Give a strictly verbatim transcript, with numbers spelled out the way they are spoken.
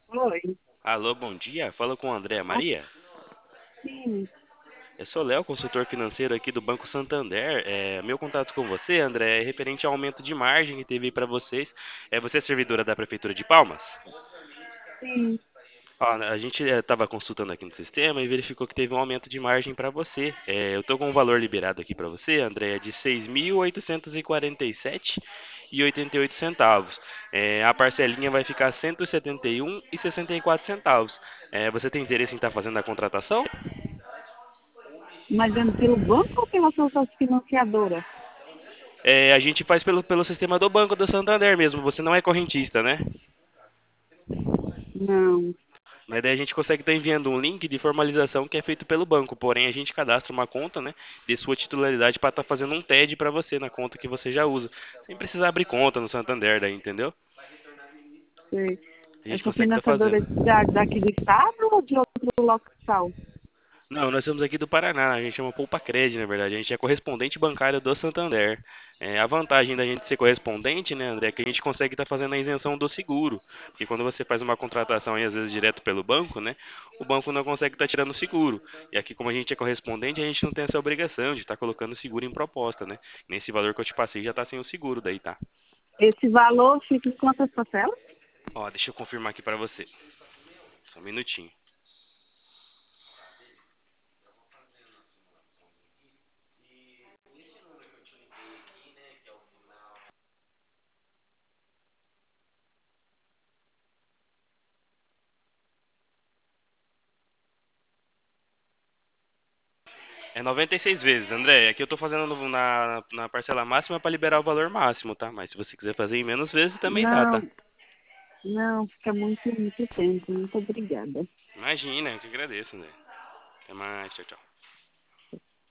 Oi, Alô, bom dia. Fala com o André Maria. sim, Eu sou Léo, consultor financeiro aqui do Banco Santander. É, meu contato com você, André, é referente ao aumento de margem que teve para vocês. É, você é servidora da Prefeitura de Palmas? sim, Ó, a gente estava consultando aqui no sistema e verificou que teve um aumento de margem para você. É, eu estou com um valor liberado aqui para você, André, é de seis mil oitocentos e quarenta e sete e oitenta e oito centavos. É, a parcelinha vai ficar cento e setenta e um e sessenta e quatro centavos. É, você tem interesse em estar fazendo a contratação? mas é pelo banco ou pela sua financiadora? É, a gente faz pelo, pelo sistema do Banco do Santander mesmo. Você não é correntista, né? Não, Mas daí a gente consegue estar enviando um link de formalização que é feito pelo banco. Porém, a gente cadastra uma conta, né, de sua titularidade para estar fazendo um T E D para você na conta que você já usa, sem precisar abrir conta no Santander, daí, entendeu? sei. A gente Essa consegue estar financiadora fazendo. é da, daqui do estado ou de outro local? Não, nós somos aqui do Paraná, a gente chama Poupa Cred, na verdade. A gente é correspondente bancário do Santander. É, a vantagem da gente ser correspondente, né, André, é que a gente consegue estar fazendo a isenção do seguro. Porque quando você faz uma contratação aí, às vezes direto pelo banco, né, o banco não consegue estar tirando o seguro. E aqui, como a gente é correspondente, a gente não tem essa obrigação de estar colocando seguro em proposta, né? Nesse valor que eu te passei já está sem o seguro, daí tá. Esse valor fica em quantas parcelas? Ó, deixa eu confirmar aqui para você. Só um minutinho. É noventa e seis vezes, André. Aqui eu tô fazendo no- na, na parcela máxima para liberar o valor máximo, tá? Mas se você quiser fazer em menos vezes, também dá, tá? Não, não, fica muito, muito tempo. Muito obrigada. Imagina, eu que agradeço, André. Até mais, tchau, tchau.